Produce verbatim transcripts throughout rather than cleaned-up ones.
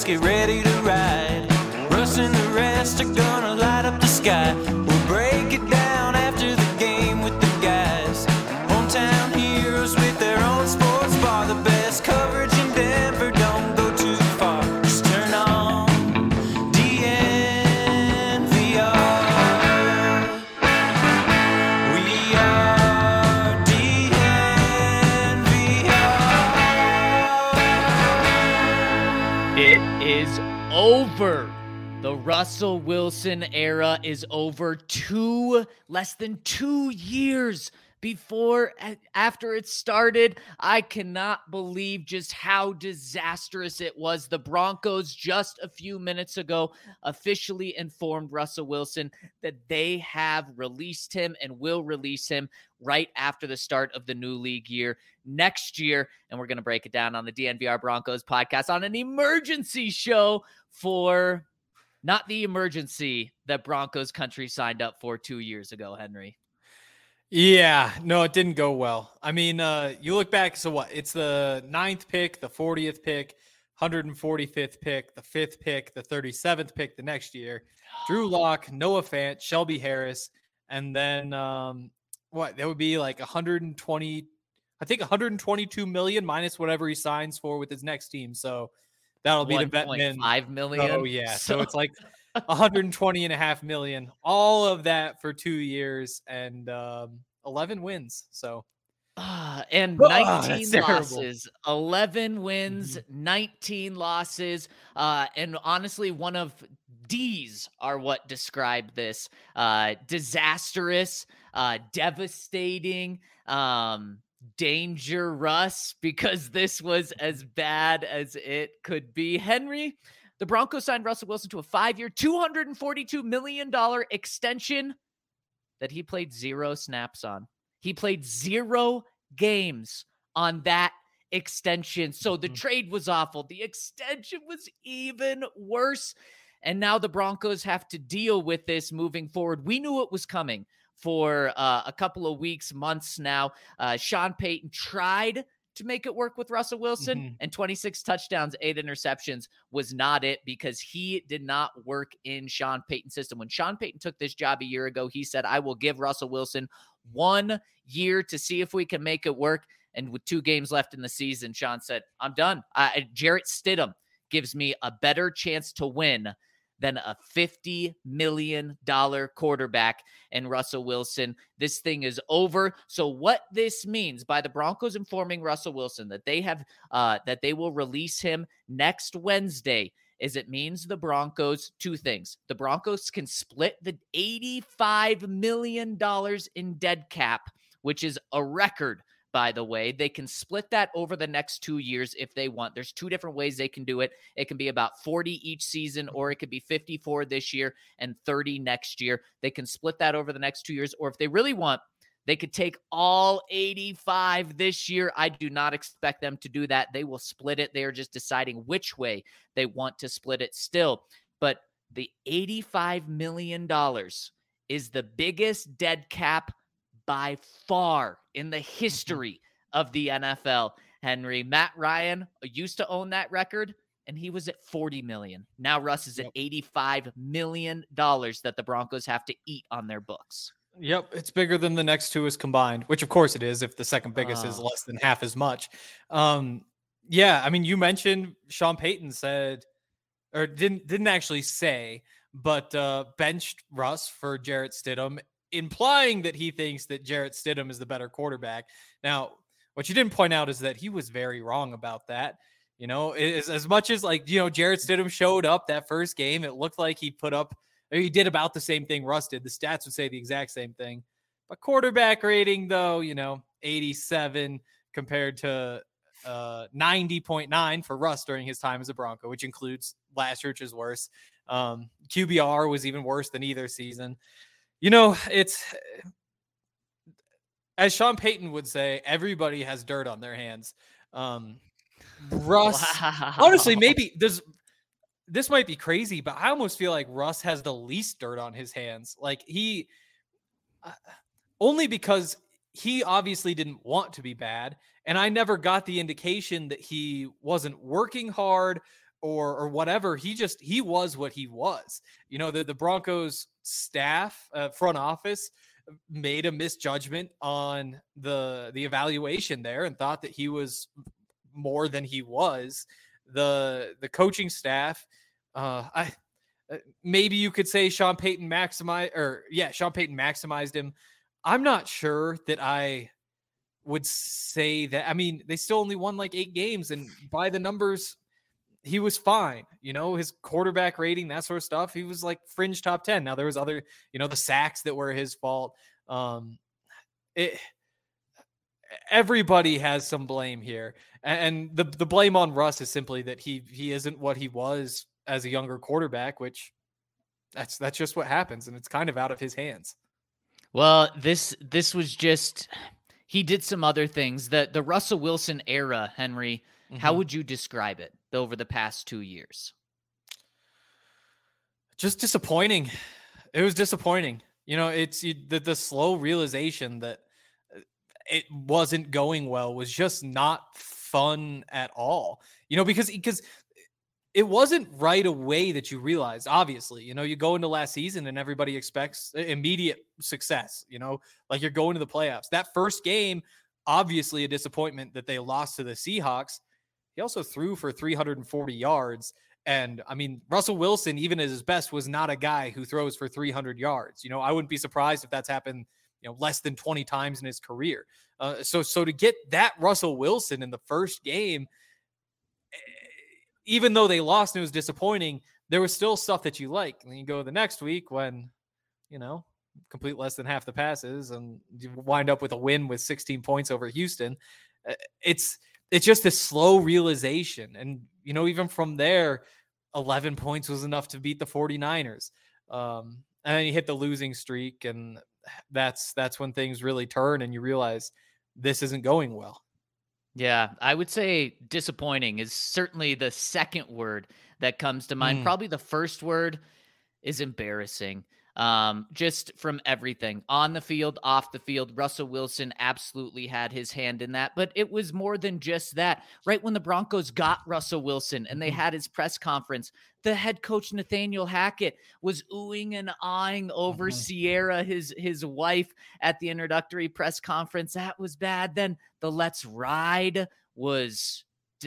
let's get ready to ride. Russ and the rest are gonna light up the sky. We'll break it down after the game with the guys. Hometown heroes with their own sports bar. The best coverage in Denver, don't go too far. Just turn on D N V R. We are D N V R. It is over. The Russell Wilson era is over. Two, less than two years before, after it started. I cannot believe just how disastrous it was. The Broncos just a few minutes ago officially informed Russell Wilson that they have released him and will release him right after the start of the new league year next year. And we're going to break it down on the D N V R Broncos podcast on an emergency show for not the emergency that Broncos country signed up for two years ago, Henry. Yeah, no, it didn't go well. I mean, uh, you look back, so what? It's the ninth pick, the fortieth pick, one hundred forty-fifth pick, the fifth pick, the thirty-seventh pick the next year. Drew Lock, Noah Fant, Shelby Harris, and then um, what? That would be like one hundred twenty, I think one hundred twenty-two million minus whatever he signs for with his next team. So that'll be the Vetman. five million. Oh, yeah. So, so it's like one hundred twenty and a half million. All of that for two years and um, eleven wins. So, uh, and oh, nineteen losses, eleven wins, mm-hmm. nineteen losses. Uh, and honestly, one of D's are what describe this. Uh, disastrous, uh, devastating, um, dangerous, because this was as bad as it could be. Henry, the Broncos signed Russell Wilson to a five-year, two hundred forty-two million dollars extension that he played zero snaps on. He played zero games on that extension. So the trade was awful. The extension was even worse. And now the Broncos have to deal with this moving forward. We knew it was coming for uh, a couple of weeks, months now. Uh, Sean Payton tried to make it work with Russell Wilson, mm-hmm. and twenty-six touchdowns, eight interceptions was not it, because he did not work in Sean Payton's system. When Sean Payton took this job a year ago, he said, I will give Russell Wilson one year to see if we can make it work. And with two games left in the season, Sean said, I'm done. Uh, Jarrett Stidham gives me a better chance to win than a fifty million dollars quarterback and Russell Wilson. This thing is over. So what this means by the Broncos informing Russell Wilson that they have uh, that they will release him next Wednesday is it means the Broncos, two things. The Broncos can split the eighty-five million dollars in dead cap, which is a record, by the way. They can split that over the next two years if they want. There's two different ways they can do it. It can be about forty each season, or it could be fifty-four this year and thirty next year. They can split that over the next two years, or if they really want, they could take all eighty-five this year. I do not expect them to do that. They will split it. They are just deciding which way they want to split it still. But the eighty-five million dollars is the biggest dead cap by far in the history of the N F L. Henry, Matt Ryan used to own that record, and he was at forty million dollars. Now Russ is at eighty-five million dollars that the Broncos have to eat on their books. Yep, it's bigger than the next two is combined, which of course it is if the second biggest uh, is less than half as much. Um, yeah, I mean, you mentioned Sean Payton said, or didn't didn't actually say, but uh, benched Russ for Jarrett Stidham, implying that he thinks that Jarrett Stidham is the better quarterback. Now, what you didn't point out is that he was very wrong about that. You know, as, as much as like, you know, Jarrett Stidham showed up that first game, it looked like he put up, he did about the same thing Russ did. The stats would say the exact same thing. But quarterback rating, though, you know, eighty-seven compared to uh, ninety point nine for Russ during his time as a Bronco, which includes last year, which is worse. Um, Q B R was even worse than either season. You know, it's, as Sean Payton would say, everybody has dirt on their hands. Um, Russ, wow. Honestly, maybe there's, this might be crazy, but I almost feel like Russ has the least dirt on his hands. Like he, uh, only because he obviously didn't want to be bad. And I never got the indication that he wasn't working hard or or whatever. He just he was what he was. You know, the the Broncos staff, uh, front office made a misjudgment on the the evaluation there and thought that he was more than he was. The the coaching staff, uh, I maybe you could say Sean Payton maximized, or yeah, Sean Payton maximized him. I'm not sure that I would say that. I mean, they still only won like eight games, and by the numbers, he was fine. You know, his quarterback rating, that sort of stuff, he was like fringe top ten. Now there was other, you know, the sacks that were his fault. Um, it, everybody has some blame here, and the the blame on Russ is simply that he he isn't what he was as a younger quarterback, which that's that's just what happens, and it's kind of out of his hands. Well, this this was just, he did some other things. The the Russell Wilson era, Henry, mm-hmm. How would you describe it over the past two years? Just disappointing. It was disappointing. You know, it's you, the the slow realization that it wasn't going well was just not fun at all. You know, because because it wasn't right away that you realized, obviously, you know, you go into last season and everybody expects immediate success, you know, like you're going to the playoffs. That first game, obviously a disappointment that they lost to the Seahawks. He also threw for three hundred forty yards. And I mean, Russell Wilson, even at his best, was not a guy who throws for three hundred yards. You know, I wouldn't be surprised if that's happened, you know, less than twenty times in his career. Uh, so, so to get that Russell Wilson in the first game, even though they lost and it was disappointing, there was still stuff that you like. And then you go the next week when, you know, complete less than half the passes and you wind up with a win with sixteen points over Houston. It's, it's just this slow realization. And, you know, even from there, eleven points was enough to beat the 49ers. Um, and then you hit the losing streak, and that's, that's when things really turn and you realize this isn't going well. Yeah, I would say disappointing is certainly the second word that comes to mind. Mm. Probably the first word is embarrassing. Um, just from everything on the field, off the field, Russell Wilson absolutely had his hand in that, but it was more than just that. Right when the Broncos got Russell Wilson and they had his press conference, the head coach, Nathaniel Hackett, was oohing and aahing over mm-hmm. Sierra, his, his wife, at the introductory press conference. That was bad. Then the Let's Ride was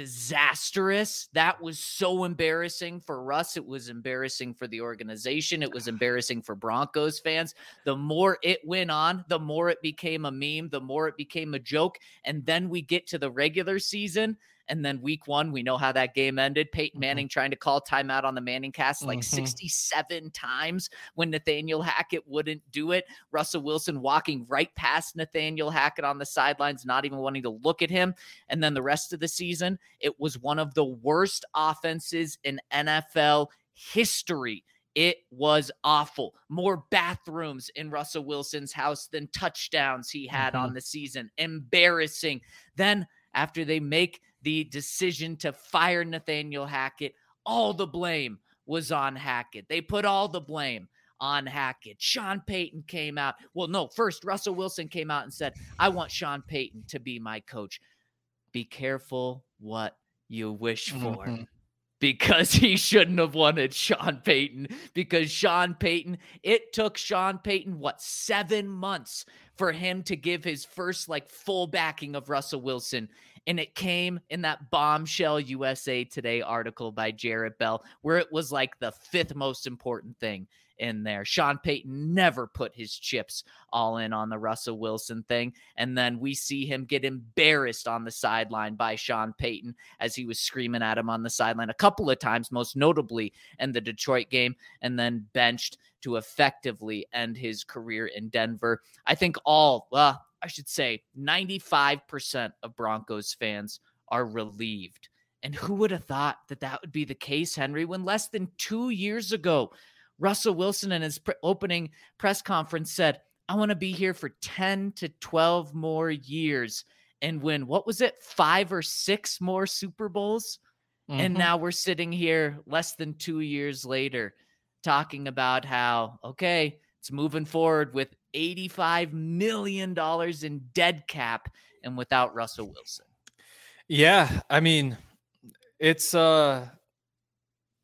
disastrous. That was so embarrassing for Russ. It was embarrassing for the organization. It was embarrassing for Broncos fans. The more it went on, the more it became a meme, the more it became a joke. And then we get to the regular season, and then week one, we know how that game ended. Peyton Manning mm-hmm. trying to call timeout on the Manning cast like mm-hmm. sixty-seven times when Nathaniel Hackett wouldn't do it. Russell Wilson walking right past Nathaniel Hackett on the sidelines, not even wanting to look at him. And then the rest of the season, it was one of the worst offenses in N F L history. It was awful. More bathrooms in Russell Wilson's house than touchdowns he had mm-hmm. on the season. Embarrassing. Then after they make the decision to fire Nathaniel Hackett, all the blame was on Hackett. They put all the blame on Hackett. Sean Payton came out. Well, no, first Russell Wilson came out and said, I want Sean Payton to be my coach. Be careful what you wish for. Mm-hmm. Because he shouldn't have wanted Sean Payton. Because Sean Payton, it took Sean Payton, what, seven months for him to give his first, like, full backing of Russell Wilson. And it came in that bombshell U S A Today article by Jarrett Bell, where it was like the fifth most important thing in there. Sean Payton never put his chips all in on the Russell Wilson thing. And then we see him get embarrassed on the sideline by Sean Payton as he was screaming at him on the sideline a couple of times, most notably in the Detroit game, and then benched to effectively end his career in Denver. I think all, well, I should say ninety-five percent of Broncos fans are relieved. And who would have thought that that would be the case, Henry, when less than two years ago, Russell Wilson in his pre- opening press conference said, I want to be here for ten to twelve more years and win, what was it, five or six more Super Bowls? Mm-hmm. And now we're sitting here less than two years later talking about how, okay, it's moving forward with eighty-five million dollars in dead cap and without Russell Wilson. Yeah, I mean, it's uh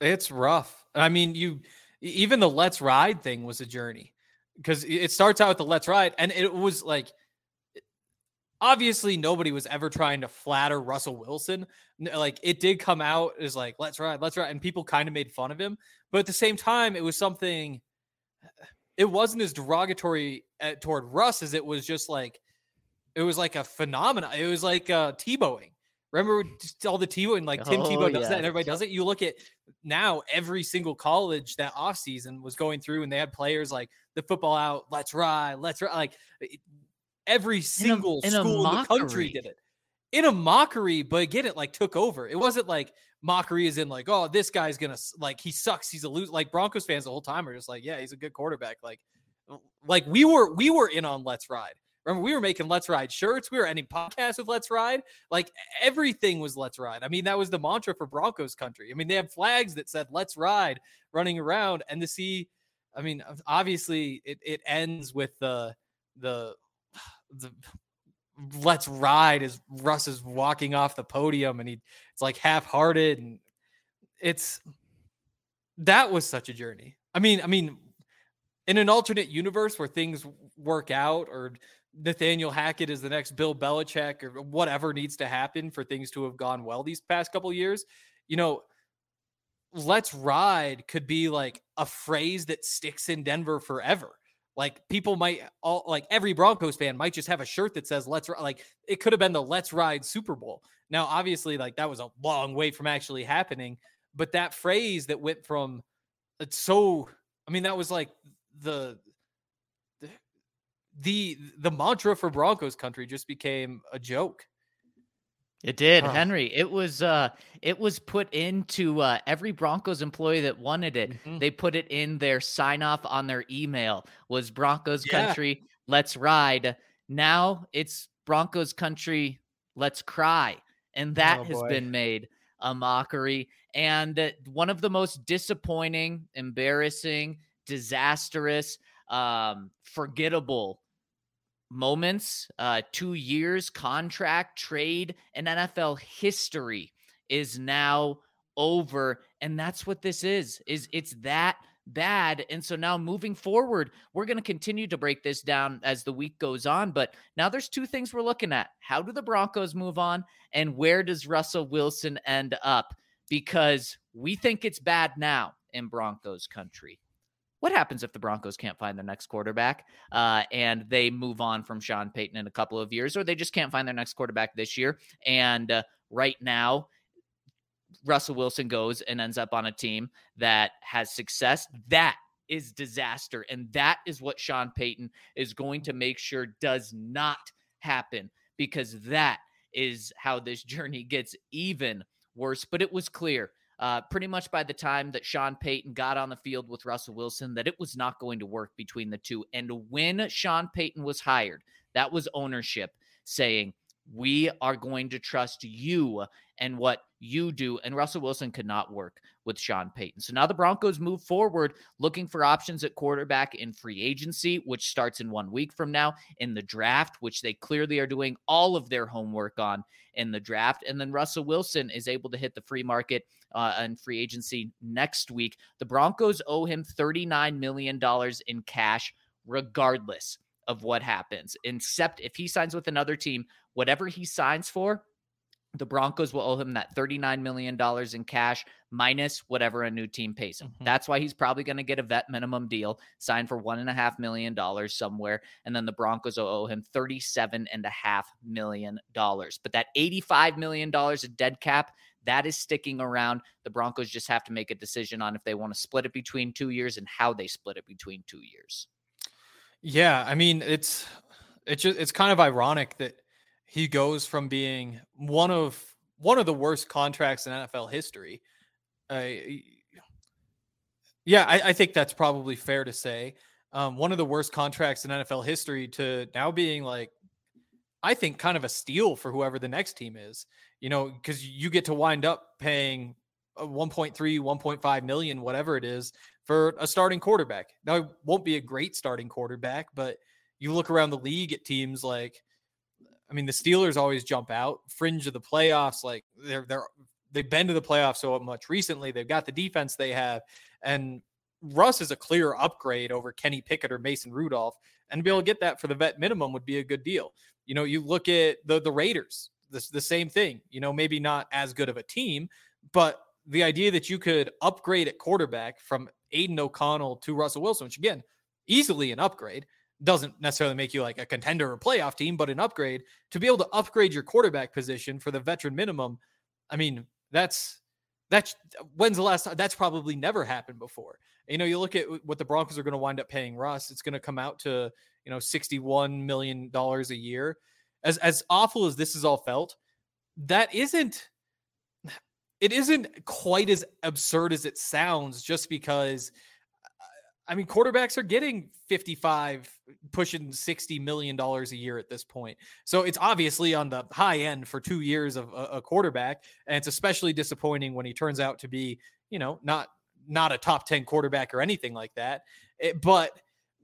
It's rough. I mean, you even the let's ride thing was a journey because it starts out with the let's ride, and it was like obviously nobody was ever trying to flatter Russell Wilson. Like it did come out as like let's ride, let's ride, and people kind of made fun of him. But at the same time, it was something. It wasn't as derogatory at, toward Russ as it was just like it was like a phenomenon. It was like uh, Tebowing. Remember all the Tebow, like Tim Oh, Tebow does yeah. that and everybody does it. You look at now every single college that offseason was going through and they had players like the football out, let's ride, let's ride. Like every single in a school in the country mockery. did it. In a mockery, but again, it like took over. It wasn't like mockery is in like, oh, this guy's gonna like he sucks, he's a loser. Like Broncos fans the whole time are just like, yeah, he's a good quarterback. Like, like we were we were in on let's ride. Remember, we were making Let's Ride shirts. We were ending podcasts with Let's Ride. Like everything was Let's Ride. I mean, that was the mantra for Broncos country. I mean, they have flags that said Let's Ride running around, and to see, I mean, obviously it, it ends with the, the, the Let's Ride as Russ is walking off the podium and he it's like half-hearted. And it's, that was such a journey. I mean, I mean, in an alternate universe where things work out or Nathaniel Hackett is the next Bill Belichick or whatever needs to happen for things to have gone well these past couple of years, you know, let's ride could be like a phrase that sticks in Denver forever. Like people might all like every Broncos fan might just have a shirt that says let's like it could have been the Let's Ride Super Bowl. Now, obviously, like that was a long way from actually happening, but that phrase that went from it's so I mean, that was like the the the mantra for Broncos country just became a joke. It did, Huh. Henry. It was uh it was put into uh every Broncos employee that wanted it. Mm-hmm. They put it in their sign off on their email was Broncos Yeah. country, let's ride. Now it's Broncos country, let's cry. And that Oh, has boy. been made a mockery. And uh, one of the most disappointing, embarrassing, disastrous, um, forgettable moments, uh, two years, contract, trade, and N F L history is now over. And that's what this is, is it's that bad. And so now moving forward, we're going to continue to break this down as the week goes on. But now there's two things we're looking at. How do the Broncos move on? And where does Russell Wilson end up? Because we think it's bad now in Broncos country. What happens if the Broncos can't find their next quarterback uh, and they move on from Sean Payton in a couple of years, or they just can't find their next quarterback this year? And uh, right now, Russell Wilson goes and ends up on a team that has success. That is disaster. And that is what Sean Payton is going to make sure does not happen, because that is how this journey gets even worse. But it was clear Uh, pretty much by the time that Sean Payton got on the field with Russell Wilson that it was not going to work between the two. And when Sean Payton was hired, that was ownership saying, we are going to trust you and what you do. And Russell Wilson could not work with Sean Payton. So now the Broncos move forward looking for options at quarterback in free agency, which starts in one week from now, in the draft, which they clearly are doing all of their homework on in the draft. And then Russell Wilson is able to hit the free market uh, and free agency next week. The Broncos owe him thirty-nine million dollars in cash, regardless of what happens, except if he signs with another team, whatever he signs for, the Broncos will owe him that thirty-nine million dollars in cash minus whatever a new team pays him. Mm-hmm. That's why he's probably going to get a vet minimum deal signed for one and a half million dollars somewhere. And then the Broncos will owe him thirty-seven and a half million dollars. But that eighty-five million dollars of dead cap, that is sticking around. The Broncos just have to make a decision on if they want to split it between two years and how they split it between two years. Yeah. I mean, it's, it's just, it's kind of ironic that he goes from being one of one of the worst contracts in N F L history. Uh, yeah, I, I think that's probably fair to say. Um, one of the worst contracts in N F L history to now being like, I think kind of a steal for whoever the next team is, you know, because you get to wind up paying one point three, one point five million, whatever it is, for a starting quarterback. Now, it won't be a great starting quarterback, but you look around the league at teams like, I mean, the Steelers always jump out, fringe of the playoffs. Like they're, they're they've been to the playoffs so much recently. They've got the defense they have, and Russ is a clear upgrade over Kenny Pickett or Mason Rudolph, and to be able to get that for the vet minimum would be a good deal. You know, you look at the the Raiders, the, the same thing, you know, maybe not as good of a team, but the idea that you could upgrade at quarterback from Aiden O'Connell to Russell Wilson, which again, easily an upgrade, doesn't necessarily make you like a contender or playoff team, but an upgrade to be able to upgrade your quarterback position for the veteran minimum. I mean, that's, that's when's the last time? That's probably never happened before. You know, you look at what the Broncos are going to wind up paying Russ. It's going to come out to, you know, sixty-one million dollars a year. As, as awful as this is all felt, that isn't, it isn't quite as absurd as it sounds, just because, I mean, quarterbacks are getting fifty-five, pushing sixty million dollars a year at this point. So it's obviously on the high end for two years of a, a quarterback. And it's especially disappointing when he turns out to be, you know, not, not a top ten quarterback or anything like that. It, but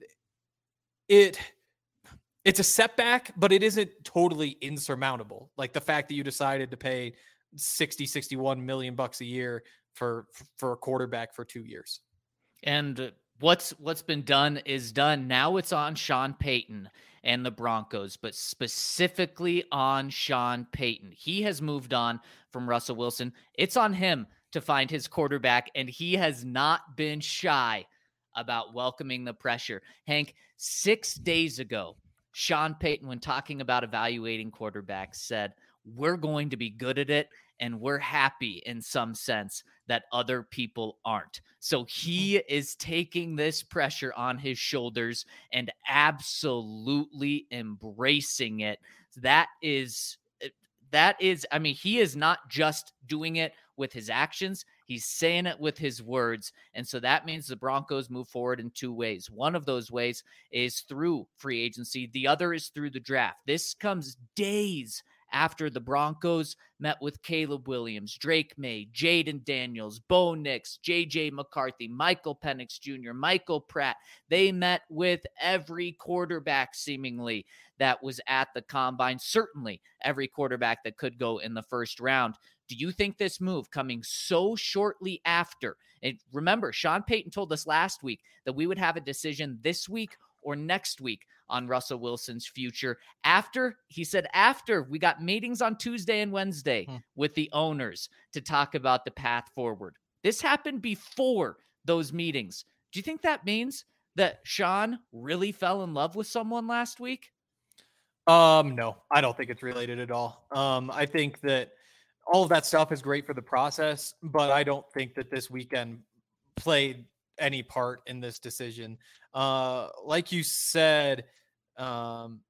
it, it's a setback, but it isn't totally insurmountable. Like the fact that you decided to pay sixty, sixty-one million bucks a year for, for a quarterback for two years. And what's, what's been done is done. Now it's on Sean Payton and the Broncos, but specifically on Sean Payton. He has moved on from Russell Wilson. It's on him to find his quarterback, and he has not been shy about welcoming the pressure. Hank, six days ago, Sean Payton, when talking about evaluating quarterbacks, said, we're going to be good at it, and we're happy in some sense that other people aren't. So he is taking this pressure on his shoulders and absolutely embracing it. That is, that is, I mean, he is not just doing it with his actions. He's saying it with his words. And so that means the Broncos move forward in two ways. One of those ways is through free agency. The other is through the draft. This comes days after the Broncos met with Caleb Williams, Drake May, Jaden Daniels, Bo Nix, J J McCarthy, Michael Penix Junior, Michael Pratt. They met with every quarterback seemingly that was at the combine, certainly every quarterback that could go in the first round. Do you think this move coming so shortly after, and remember, Sean Payton told us last week that we would have a decision this week or next week on Russell Wilson's future. After, he said, after we got meetings on Tuesday and Wednesday hmm. with the owners to talk about the path forward. This happened before those meetings. Do you think that means that Sean really fell in love with someone last week? Um, no, I don't think it's related at all. Um, I think that all of that stuff is great for the process, but I don't think that this weekend played any part in this decision. Uh, like you said, um,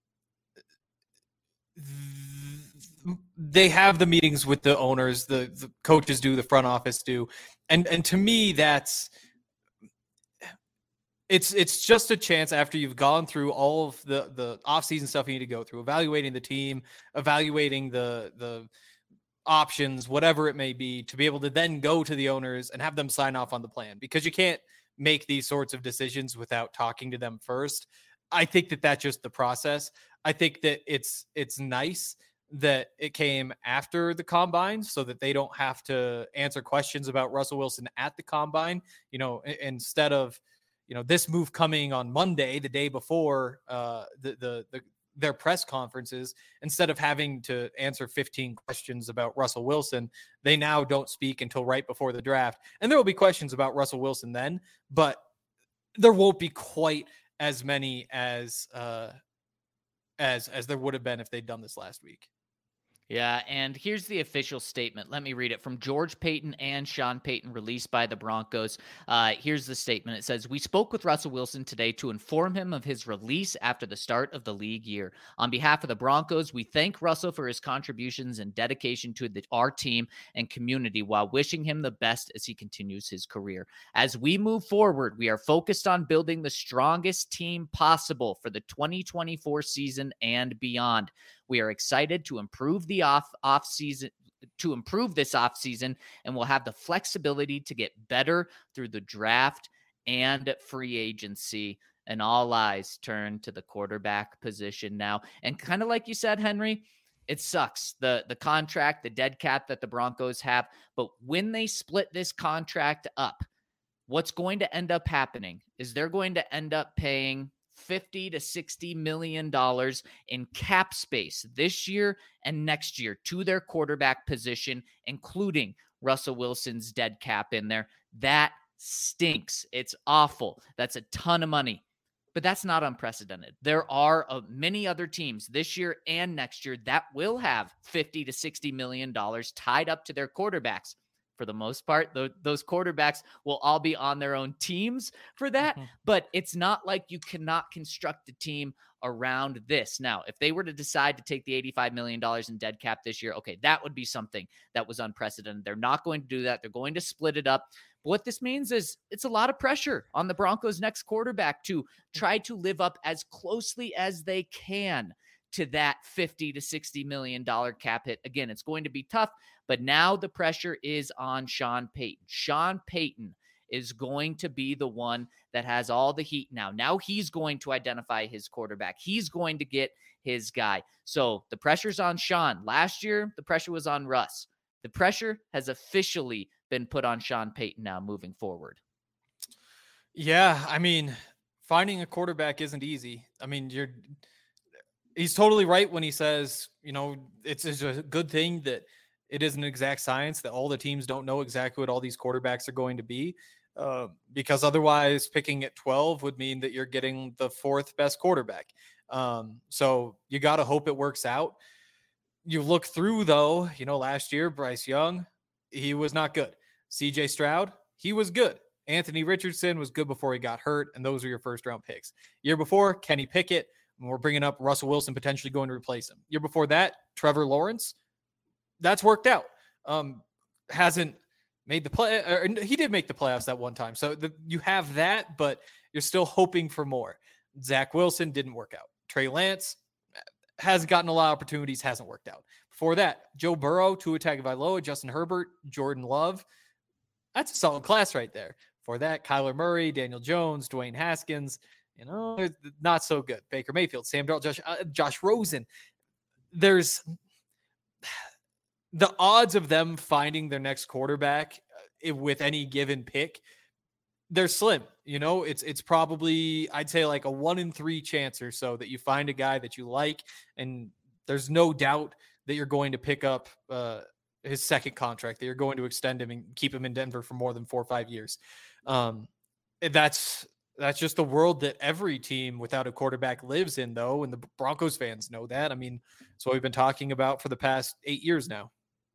th- they have the meetings with the owners, the, the coaches do, the front office do. And, and to me, that's, it's, it's just a chance after you've gone through all of the, the off-season stuff you need to go through, evaluating the team, evaluating the, the, options, whatever it may be, to be able to then go to the owners and have them sign off on the plan, because you can't make these sorts of decisions without talking to them first. I think that that's just the process. I think that it's, it's nice that it came after the combine so that they don't have to answer questions about Russell Wilson at the combine, you know, instead of, you know, this move coming on Monday, the day before uh, the, the, the, their press conferences. Instead of having to answer fifteen questions about Russell Wilson, they now don't speak until right before the draft. And there will be questions about Russell Wilson then, but there won't be quite as many as, uh, as, as there would have been if they'd done this last week. Yeah, and here's the official statement. Let me read it from George Paton and Sean Payton, released by the Broncos. Uh, here's the statement. It says, "We spoke with Russell Wilson today to inform him of his release after the start of the league year. On behalf of the Broncos, we thank Russell for his contributions and dedication to the, our team and community while wishing him the best as he continues his career. As we move forward, we are focused on building the strongest team possible for the twenty twenty-four season and beyond. We are excited to improve the off off season to improve this off season, and we'll have the flexibility to get better through the draft and free agency." And all eyes turn to the quarterback position now. And kind of like you said, Henry, It sucks. The the contract, the dead cap that the Broncos have, but when they split this contract up, what's going to end up happening is they're going to end up paying fifty to sixty million dollars in cap space this year and next year to their quarterback position, including Russell Wilson's dead cap in there. That stinks. It's awful. That's a ton of money. But that's not unprecedented. There are uh, many other teams this year and next year that will have fifty to sixty million dollars tied up to their quarterbacks. For the most part, th- those quarterbacks will all be on their own teams for that. Mm-hmm. But it's not like you cannot construct a team around this. Now, if they were to decide to take the eighty-five million dollars in dead cap this year, okay, that would be something that was unprecedented. They're not going to do that. They're going to split it up. But what this means is it's a lot of pressure on the Broncos' next quarterback to try to live up as closely as they can to that fifty to sixty million dollars cap hit. Again, it's going to be tough, but now the pressure is on Sean Payton. Sean Payton is going to be the one that has all the heat now. Now he's going to identify his quarterback. He's going to get his guy. So the pressure's on Sean. Last year, the pressure was on Russ. The pressure has officially been put on Sean Payton now moving forward. Yeah, I mean, finding a quarterback isn't easy. I mean, you're he's totally right when he says, you know, it's, it's a good thing that it isn't an exact science, that all the teams don't know exactly what all these quarterbacks are going to be, uh, because otherwise picking at twelve would mean that you're getting the fourth best quarterback. Um, so you got to hope it works out. You look through, though, you know, last year, Bryce Young, he was not good. C J Stroud, he was good. Anthony Richardson was good before he got hurt, and those are your first-round picks. Year before, Kenny Pickett, and we're bringing up Russell Wilson potentially going to replace him. Year before that, Trevor Lawrence, that's worked out. Um, hasn't made the play, or he did make the playoffs that one time. So the, you have that, but you're still hoping for more. Zach Wilson didn't work out. Trey Lance has gotten a lot of opportunities, hasn't worked out. Before that, Joe Burrow, Tua Tagovailoa, Justin Herbert, Jordan Love. That's a solid class right there. For that, Kyler Murray, Daniel Jones, Dwayne Haskins, you know, not so good. Baker Mayfield, Sam Darnold, Josh, uh, Josh Rosen. There's the odds of them finding their next quarterback uh, with any given pick, they're slim. You know, it's it's probably, I'd say, like a one in three chance or so that you find a guy that you like, and there's no doubt that you're going to pick up uh, his second contract, that you're going to extend him and keep him in Denver for more than four or five years. Um, that's that's just the world that every team without a quarterback lives in, though, and the Broncos fans know that. I mean, it's what we've been talking about for the past eight years now.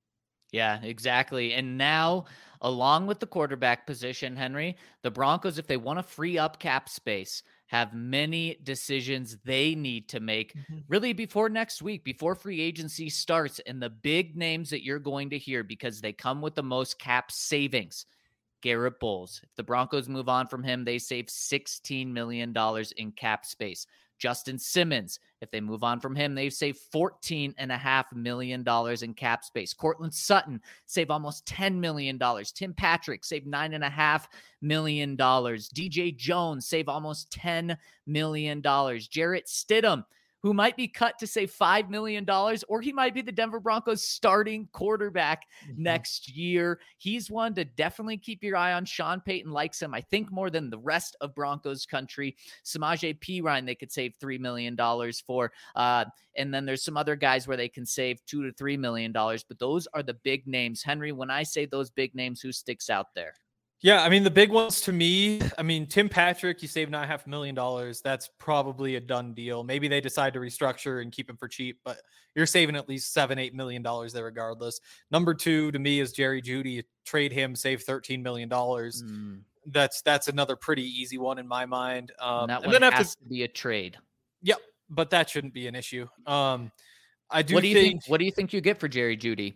Yeah, exactly. And now, along with the quarterback position, Henry, the Broncos, if they want to free up cap space, have many decisions they need to make mm-hmm. really before next week, before free agency starts. And the big names that you're going to hear, because they come with the most cap savings. Garrett Bowles. If the Broncos move on from him, they save sixteen million dollars in cap space. Justin Simmons, if they move on from him, they save fourteen point five million dollars in cap space. Cortland Sutton save almost ten million dollars. Tim Patrick save nine point five million dollars. D J Jones save almost ten million dollars. Jarrett Stidham, who might be cut to save five million dollars, or he might be the Denver Broncos starting quarterback mm-hmm. next year. He's one to definitely keep your eye on. Sean Payton likes him, I think, more than the rest of Broncos country. Samaje Perine, they could save three million dollars for. Uh, and then there's some other guys where they can save two to three million dollars. But those are the big names. Henry, when I say those big names, who sticks out there? Yeah, I mean, the big ones to me, I mean, Tim Patrick, you save nine and a half million dollars. That's probably a done deal. Maybe they decide to restructure and keep him for cheap, but you're saving at least seven, eight million dollars there regardless. Number two to me is Jerry Jeudy. Trade him, save thirteen million dollars. Mm. That's that's another pretty easy one in my mind. Um, and that and one then has to, to be a trade. Yep, but that shouldn't be an issue. Um, I do. What do you think, think? What do you think you get for Jerry Jeudy?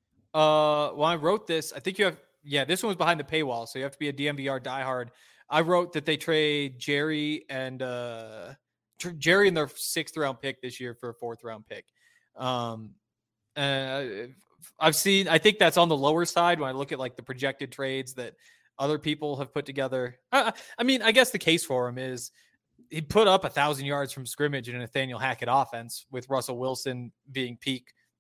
Uh, well, I wrote this. I think you have. Yeah, this one was behind the paywall, so you have to be a D M V R diehard. I wrote that they trade Jerry and uh, tr- Jerry and their sixth round pick this year for a fourth round pick. Um, uh, I've seen. I think that's on the lower side when I look at like the projected trades that other people have put together. I, I mean, I guess the case for him is he put up a thousand yards from scrimmage in a Nathaniel Hackett offense with Russell Wilson being peak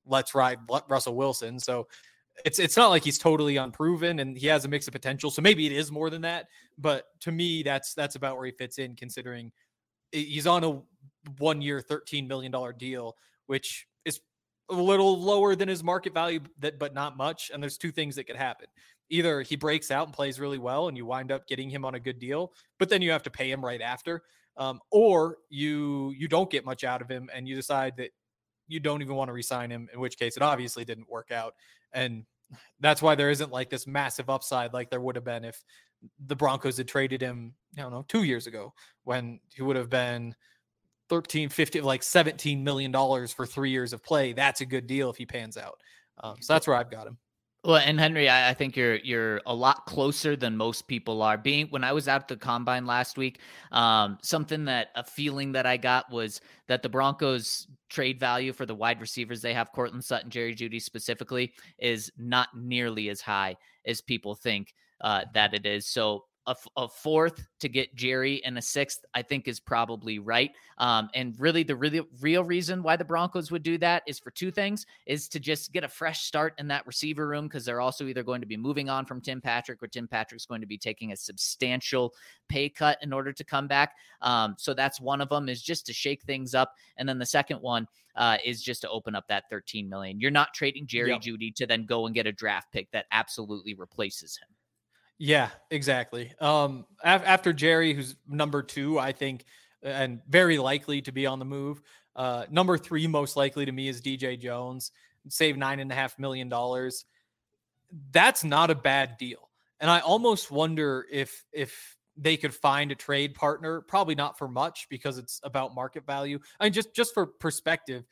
let's ride Russell Wilson. So it's it's not like he's totally unproven, and he has a mix of potential. So maybe it is more than that. But to me, that's that's about where he fits in, considering he's on a one-year, thirteen million dollars deal, which is a little lower than his market value, that but not much. And there's two things that could happen. Either he breaks out and plays really well, and you wind up getting him on a good deal, but then you have to pay him right after. Um, or you you don't get much out of him, and you decide that you don't even want to re-sign him, in which case it obviously didn't work out. And that's why there isn't like this massive upside like there would have been if the Broncos had traded him, I don't know, two years ago, when he would have been thirteen, fifteen, like seventeen million dollars for three years of play. That's a good deal if he pans out. Um, so that's where I've got him. Well, and Henry, I, I think you're you're a lot closer than most people are. Being when I was at the combine last week, um, something that a feeling that I got was that the Broncos trade value for the wide receivers they have, Courtland Sutton, Jerry Jeudy specifically, is not nearly as high as people think uh, that it is. So a, a fourth to get Jerry and a sixth, I think, is probably right. Um, and really, the really real reason why the Broncos would do that is for two things: is to just get a fresh start in that receiver room, because they're also either going to be moving on from Tim Patrick, or Tim Patrick's going to be taking a substantial pay cut in order to come back. Um, so that's one of them, is just to shake things up. And then the second one uh, is just to open up that thirteen million dollars. You're not trading Jerry Yep. Jeudy to then go and get a draft pick that absolutely replaces him. Yeah, exactly. Um, af- after Jerry, who's number two, I think, and very likely to be on the move. Uh, number three, most likely to me, is D J Jones. Save nine and a half million dollars. That's not a bad deal. And I almost wonder if if they could find a trade partner. Probably not for much, because it's about market value. I mean, just just for perspective,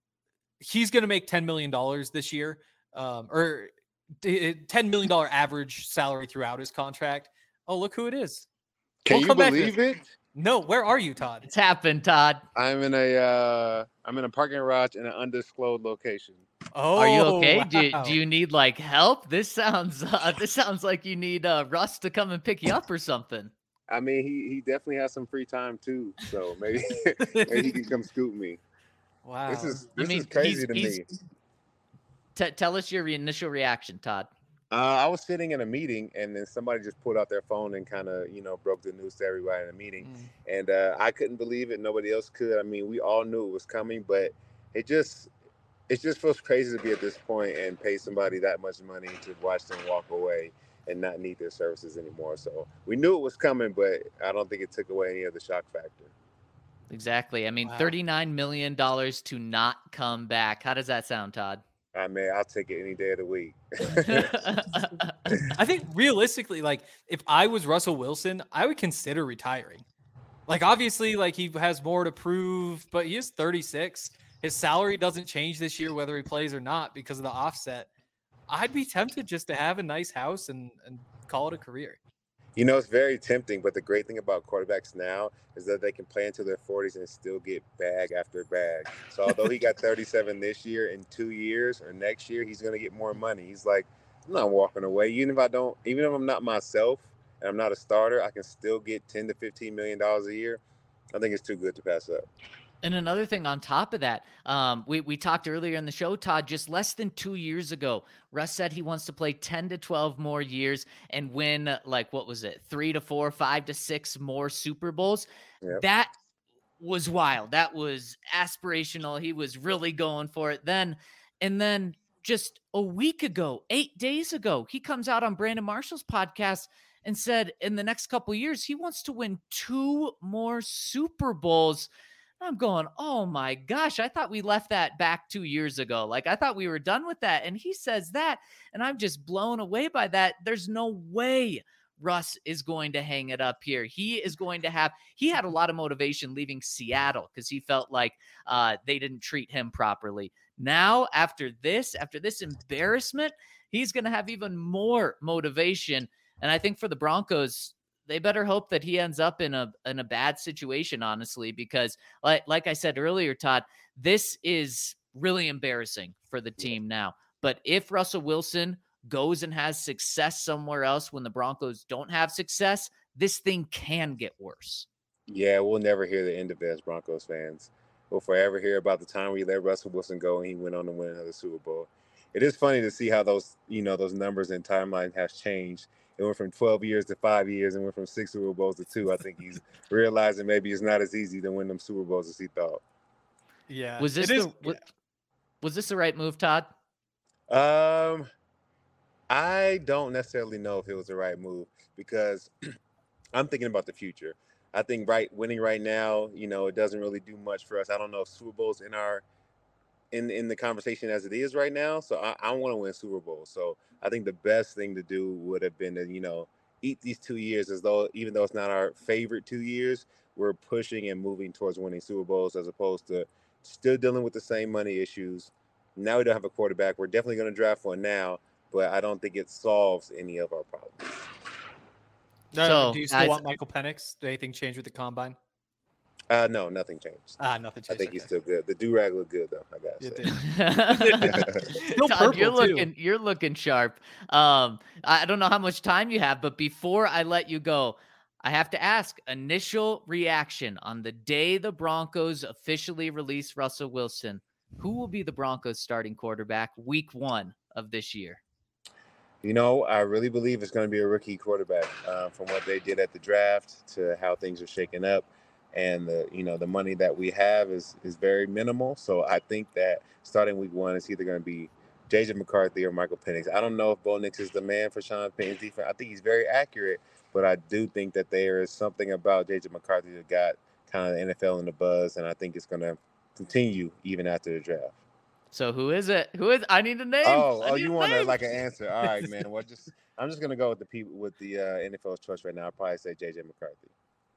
he's going to make ten million dollars this year, um, or ten million dollars average salary throughout his contract. Oh, look who it is. Can We'll you come back to believe this. it? No, where are you, Todd? It's happened, Todd. I'm in a uh, I'm in a parking garage in an undisclosed location. Oh, Are you okay? Do, wow. do you need like help? This sounds uh, this sounds like you need uh, Russ to come and pick you up or something. I mean, he, he definitely has some free time too, so maybe maybe he can come scoop me. Wow. This is I this mean, is crazy he's- to he's- me. T- tell us your re- initial reaction, Todd. Uh, I was sitting in a meeting, and then somebody just pulled out their phone and kind of, you know, broke the news to everybody in the meeting. Mm. And uh, I couldn't believe it. Nobody else could. I mean, we all knew it was coming, but it just it just feels crazy to be at this point and pay somebody that much money to watch them walk away and not need their services anymore. So we knew it was coming, but I don't think it took away any of the shock factor. Exactly. I mean, Wow. thirty-nine million dollars to not come back. How does that sound, Todd? I mean, I'll take it any day of the week. I think realistically, like, if I was Russell Wilson, I would consider retiring. Like, obviously, like, he has more to prove, but he is thirty-six. His salary doesn't change this year, whether he plays or not, because of the offset. I'd be tempted just to have a nice house and, and call it a career. You know, it's very tempting, but the great thing about quarterbacks now is that they can play into their forties and still get bag after bag. So although he got thirty-seven this year, in two years or next year, he's going to get more money. He's like, I'm not walking away. Even if I don't, even if I'm not myself and I'm not a starter, I can still get ten to fifteen million dollars a year. I think it's too good to pass up. And another thing on top of that, um, we, we talked earlier in the show, Todd, just less than two years ago, Russ said he wants to play ten to twelve more years and win, uh, like, what was it, three to four, five to six more Super Bowls. Yep. That was wild. That was aspirational. He was really going for it then. And then just a week ago, eight days ago, he comes out on Brandon Marshall's podcast and said in the next couple of years, he wants to win two more Super Bowls. I'm going, oh my gosh, I thought we left that back two years ago. Like, I thought we were done with that. And he says that, and I'm just blown away by that. There's no way Russ is going to hang it up here. He is going to have, he had a lot of motivation leaving Seattle because he felt like uh, they didn't treat him properly. Now, after this, after this embarrassment, he's going to have even more motivation. And I think for the Broncos, they better hope that he ends up in a in a bad situation, honestly, because like like I said earlier, Todd, this is really embarrassing for the team now. But if Russell Wilson goes and has success somewhere else when the Broncos don't have success, this thing can get worse. Yeah, we'll never hear the end of it as Broncos fans. we'll forever hear about the time we let Russell Wilson go and he went on to win another Super Bowl. It is funny to see how those, you know, those numbers and timeline has changed. It went from twelve years to five years and went from six Super Bowls to two. I think he's realizing maybe it's not as easy to win them Super Bowls as he thought. Yeah. Was this the, is, was, yeah. was this the right move, Todd? Um, I don't necessarily know if it was the right move because I'm thinking about the future. I think right winning right now, you know, it doesn't really do much for us. I don't know if Super Bowl's in our in in the conversation as it is right now. So I, I want to win Super Bowl. So I think the best thing to do would have been to, you know, eat these two years as though, even though it's not our favorite two years, we're pushing and moving towards winning Super Bowls as opposed to still dealing with the same money issues. Now we don't have a quarterback. We're definitely going to draft one now, but I don't think it solves any of our problems. No, so, do you still I, want Michael Penix? Did anything change with the combine? Uh, no, nothing changed. Ah, nothing changed. I think okay. he's still good. The do-rag looked good, though. I gotta say. Still Todd, you're looking, too. You're looking sharp. Um, I don't know how much time you have, but before I let you go, I have to ask: initial reaction on the day the Broncos officially release Russell Wilson. Who will be the Broncos starting quarterback week one of this year? You know, I really believe it's going to be a rookie quarterback uh, from what they did at the draft to how things are shaking up. And the, you know, the money that we have is is very minimal. So I think that starting week one is either going to be J J McCarthy or Michael Penix. I don't know if Bo Nix is the man for Sean Payton's defense. I think he's very accurate, but I do think that there is something about J J McCarthy that got kind of the N F L in the buzz, and I think it's going to continue even after the draft. So who is it? Who is? I need a name. Oh, I oh, you want a, like an answer? All right, man. Well, just I'm just going to go with the people with the uh, N F L's choice right now. I'll probably say J J McCarthy.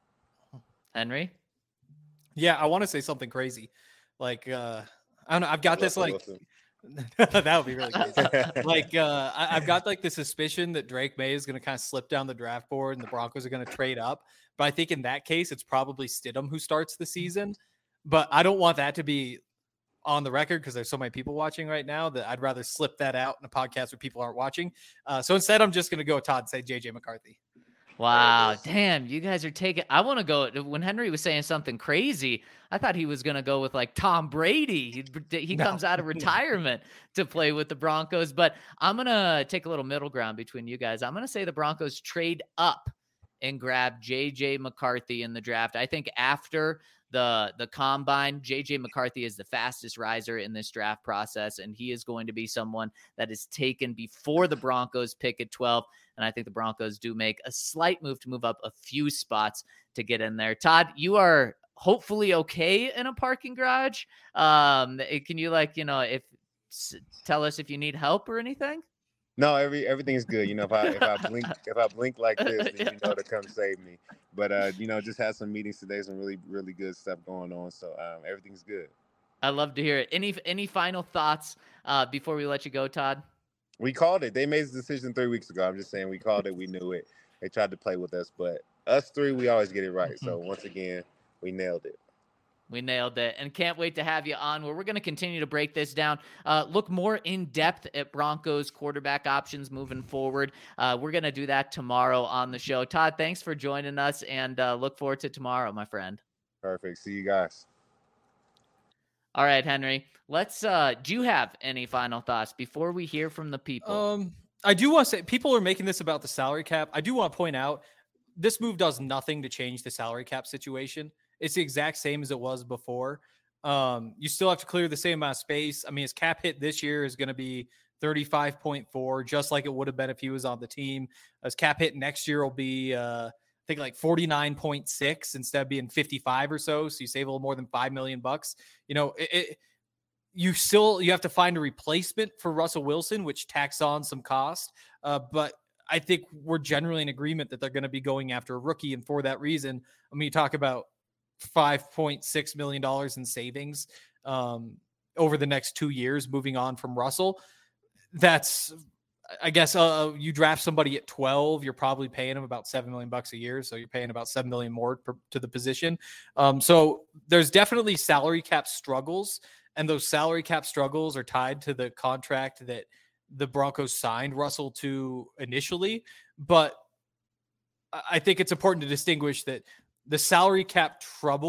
Henry? Yeah, I want to say something crazy. Like, uh, I don't know. I've got this, like, that would be really crazy. like, uh, I, I've got, like, the suspicion that Drake May is going to kind of slip down the draft board and the Broncos are going to trade up. But I think in that case, it's probably Stidham who starts the season. But I don't want that to be on the record because there's so many people watching right now that I'd rather slip that out in a podcast where people aren't watching. Uh, so instead, I'm just going to go with Todd and say J J McCarthy. Wow, damn, you guys are taking – I want to go – when Henry was saying something crazy, I thought he was going to go with, like, Tom Brady. He, he no. comes out of retirement to play with the Broncos. But I'm going to take a little middle ground between you guys. I'm going to say the Broncos trade up and grab J J McCarthy in the draft. I think after the the combine, J J McCarthy is the fastest riser in this draft process, and he is going to be someone that is taken before the Broncos pick at twelve. And I think the Broncos do make a slight move to move up a few spots to get in there. Todd, you are hopefully okay in a parking garage. Um, can you like, you know, if tell us if you need help or anything? No, every everything's good. You know, if I if I blink if I blink like this, then you know to come save me. But uh, you know, just had some meetings today, some really really good stuff going on. So um, everything's good. I love to hear it. Any any final thoughts uh, before we let you go, Todd? We called it. They made the decision three weeks ago. I'm just saying we called it. We knew it. They tried to play with us, but us three, we always get it right. So once again, we nailed it. We nailed it, and can't wait to have you on where we're going to continue to break this down, uh, look more in depth at Broncos quarterback options moving forward. Uh, we're going to do that tomorrow on the show. Todd, thanks for joining us, and uh, look forward to tomorrow, my friend. Perfect. See you guys. All right, Henry, let's, uh, do you have any final thoughts before we hear from the people? Um, I do want to say people are making this about the salary cap. I do want to point out this move does nothing to change the salary cap situation. It's the exact same as it was before. Um, you still have to clear the same amount of space. I mean, his cap hit this year is going to be thirty-five point four, just like it would have been if he was on the team. His cap hit next year will be, uh, I think, like forty-nine point six instead of being fifty-five or so. So you save a little more than five million bucks. You know, it, it, you still you have to find a replacement for Russell Wilson, which tacks on some cost. Uh, but I think we're generally in agreement that they're going to be going after a rookie, and for that reason, I mean, you talk about five point six million dollars in savings um, over the next two years, moving on from Russell. That's, I guess, uh, you draft somebody at twelve, you're probably paying them about seven million bucks a year. So you're paying about seven million more per, to the position. Um, so there's definitely salary cap struggles, and those salary cap struggles are tied to the contract that the Broncos signed Russell to initially. But I think it's important to distinguish that the salary cap trouble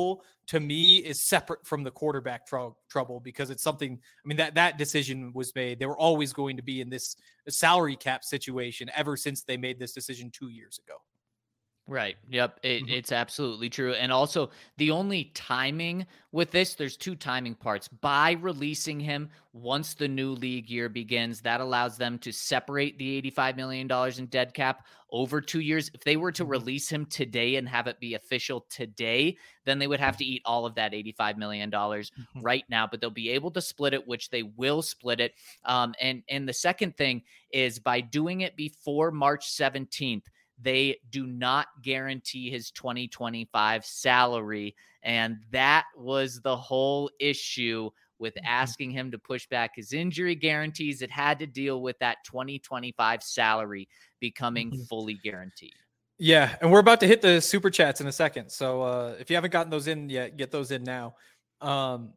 to me is separate from the quarterback tr- trouble because it's something, I mean, that, that decision was made. They were always going to be in this salary cap situation ever since they made this decision two years ago. Right. Yep. It, Mhm. It's absolutely true. And also, the only timing with this, there's two timing parts. By releasing him once the new league year begins, that allows them to separate the eighty-five million dollars in dead cap over two years. If they were to Mhm. release him today and have it be official today, then they would have to eat all of that eighty-five million dollars Mhm. right now. But they'll be able to split it, which they will split it. Um, and, and the second thing is by doing it before March seventeenth, they do not guarantee his twenty twenty-five salary. And that was the whole issue with asking him to push back his injury guarantees. It had to deal with that twenty twenty-five salary becoming Mhm. fully guaranteed. Yeah, and we're about to hit the super chats in a second. So uh, if you haven't gotten those in yet, get those in now. Um,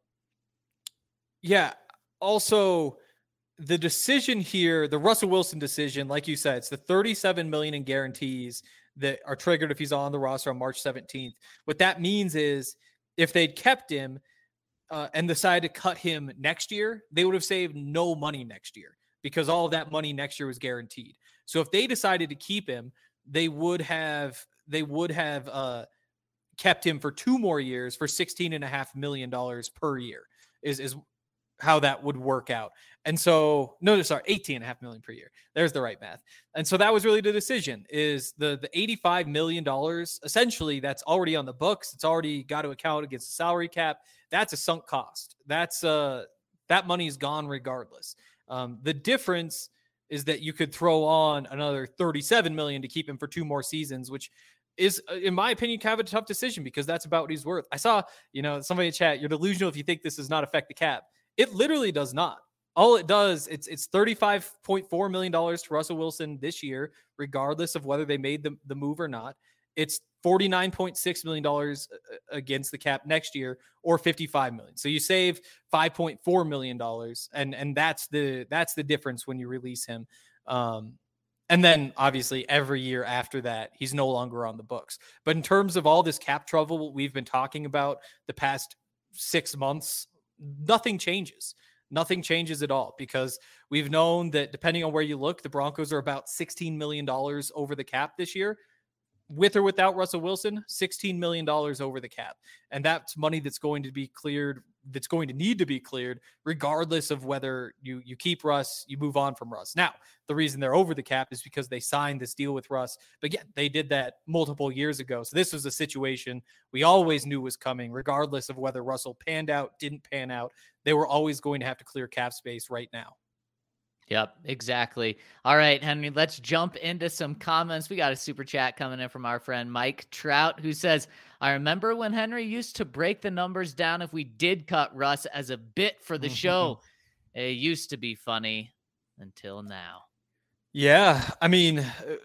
yeah, also the decision here, the Russell Wilson decision, like you said, it's the thirty-seven million dollars in guarantees that are triggered if he's on the roster on March seventeenth. What that means is if they'd kept him uh, and decided to cut him next year, they would have saved no money next year because all of that money next year was guaranteed. So if they decided to keep him, they would have they would have uh, kept him for two more years for sixteen and a half million dollars per year is is how that would work out. And so, no, sorry, eighteen and a half million per year. There's the right math. And so that was really the decision is the, the eighty-five million dollars, essentially that's already on the books. It's already got to account against the salary cap. That's a sunk cost. That's uh that money is gone regardless. Um, the difference is that you could throw on another thirty-seven million to keep him for two more seasons, which is, in my opinion, kind of a tough decision because that's about what he's worth. I saw, you know, somebody in chat, you're delusional if you think this does not affect the cap. It literally does not. All it does, it's it's thirty-five point four million dollars to Russell Wilson this year, regardless of whether they made the, the move or not. It's forty-nine point six million dollars against the cap next year, or fifty-five million dollars. So you save five point four million dollars, and and that's the that's the difference when you release him. Um, and then obviously every year after that, he's no longer on the books. But in terms of all this cap trouble we've been talking about the past six months, nothing changes. Nothing changes at all because we've known that depending on where you look, the Broncos are about sixteen million dollars over the cap this year. With or without Russell Wilson, sixteen million dollars over the cap. And that's money that's going to be cleared, that's going to need to be cleared, regardless of whether you, you keep Russ, you move on from Russ. Now, the reason they're over the cap is because they signed this deal with Russ. But again, they did that multiple years ago. So this was a situation we always knew was coming, regardless of whether Russell panned out, didn't pan out. They were always going to have to clear cap space right now. Yep, exactly. All right, Henry, let's jump into some comments. We got a super chat coming in from our friend Mike Trout, who says, I remember when Henry used to break the numbers down if we did cut Russ as a bit for the show. It used to be funny until now. Yeah, I mean,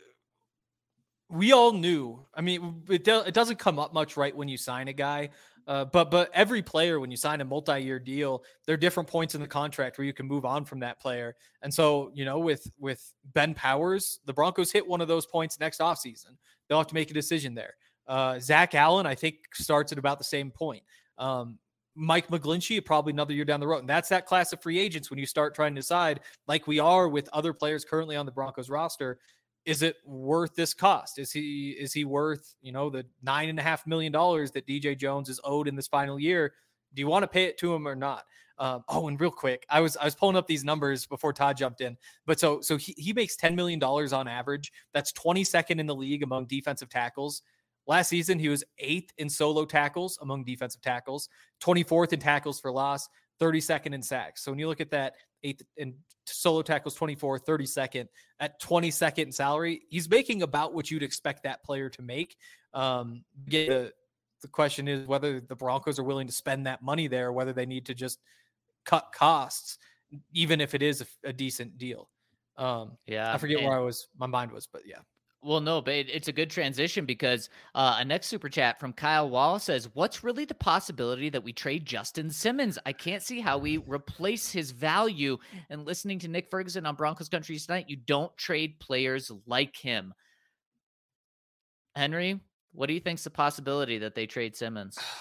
we all knew. I mean, it, do, it doesn't come up much right when you sign a guy. Uh, but but every player, when you sign a multi-year deal, there are different points in the contract where you can move on from that player. And so, you know, with with Ben Powers, the Broncos hit one of those points next offseason. They'll have to make a decision there. Uh, Zach Allen, I think, starts at about the same point. Um, Mike McGlinchey, probably another year down the road. And that's that class of free agents when you start trying to decide, like we are with other players currently on the Broncos roster, is it worth this cost? Is he is he worth, you know, the nine and a half million dollars that D J Jones is owed in this final year? Do you want to pay it to him or not? Um, oh, and real quick, I was I was pulling up these numbers before Todd jumped in. But so so he, he makes ten million dollars on average. That's twenty-second in the league among defensive tackles. Last season, he was eighth in solo tackles among defensive tackles, twenty-fourth in tackles for loss, thirty-second in sacks. So when you look at that, eighth in solo tackles, twenty-four, thirty-second at twenty-second in salary, he's making about what you'd expect that player to make. Um, the, the question is whether the Broncos are willing to spend that money there, whether they need to just cut costs, even if it is a, a decent deal. Um, yeah, I forget and- where I was, my mind was, but yeah. Well, no, but it, it's a good transition because uh, a next super chat from Kyle Wall says, what's really the possibility that we trade Justin Simmons? I can't see how we replace his value. And listening to Nick Ferguson on Broncos Country tonight, you don't trade players like him. Henry, what do you think's the possibility that they trade Simmons?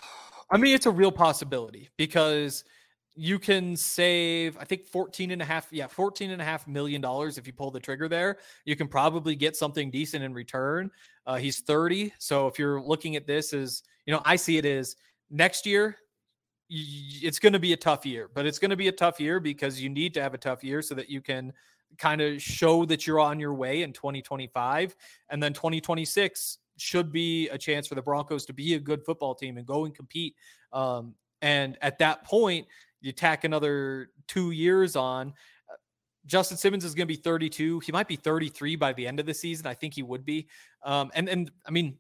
I mean, it's a real possibility because you can save, I think fourteen and a half, yeah, fourteen and a half million dollars if you pull the trigger there. You can probably get something decent in return. Uh, he's thirty. So if you're looking at this as, you know, I see it as next year, it's going to be a tough year, but it's going to be a tough year because you need to have a tough year so that you can kind of show that you're on your way in twenty twenty-five. And then twenty twenty-six should be a chance for the Broncos to be a good football team and go and compete. Um, and at that point, you tack another two years on. Justin Simmons is going to be thirty-two. He might be thirty-three by the end of the season. I think he would be. Um, and, and I mean,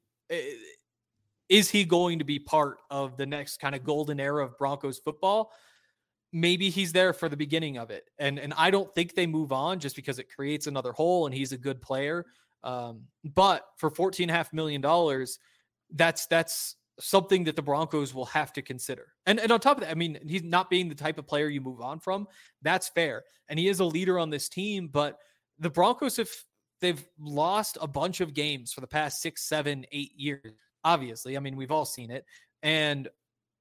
is he going to be part of the next kind of golden era of Broncos football? Maybe he's there for the beginning of it. And, and I don't think they move on just because it creates another hole and he's a good player. Um, but for fourteen and a half million dollars, that's, that's something that the Broncos will have to consider. And, and on top of that, I mean, he's not being the type of player you move on from. That's fair. And he is a leader on this team, but the Broncos have, they've lost a bunch of games for the past six, seven, eight years. Obviously, I mean, we've all seen it. And